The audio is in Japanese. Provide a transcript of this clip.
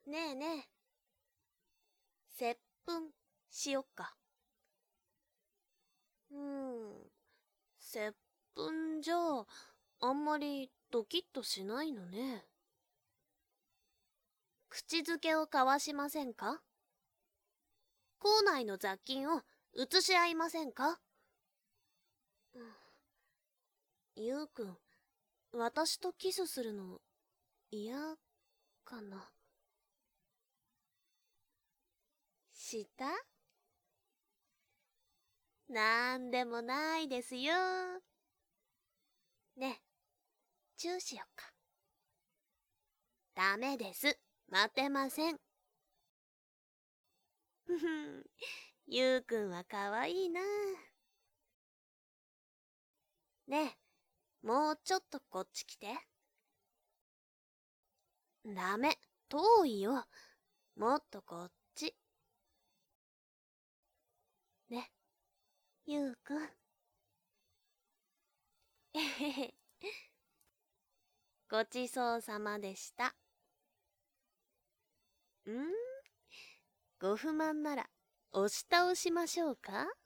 ねえねえ、接吻しよっか。接吻じゃあんまりドキッとしないのね。口づけを交わしませんか？校内の雑菌を移し合いませんか？ゆうくん、私とキスするの嫌かな？したなんでもないですよ。ねえ、チューしよっか。ダメです。待てません。ふふん、ゆうくんはかわいいな。ねえ、もうちょっとこっち来て。ダメ、遠いよ。もっとこっち。ね、ゆうくん。えへへ。ごちそうさまでした。ご不満なら押し倒しましょうか？